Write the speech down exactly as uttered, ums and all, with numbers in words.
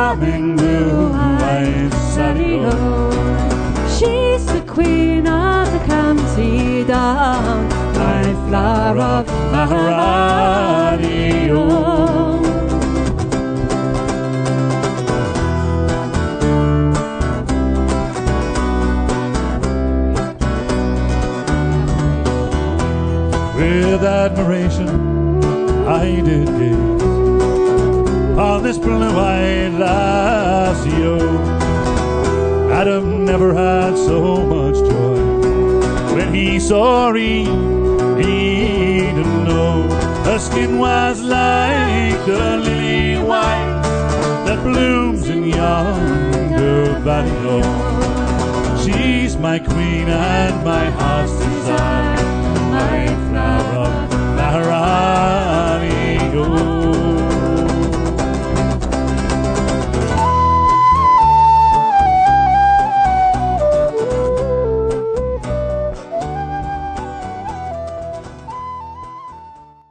charming blue-eyed Sally-O. She's the queen of the county down, my flower of Maharaddy-O. With admiration I did gaze on this blue-eyed lassie-o. Adam never had so much joy when he saw Eve. He didn't know her skin was like the lily white that blooms in yonder valley. She's my queen and my heart's desire, my flower of Maharaddy.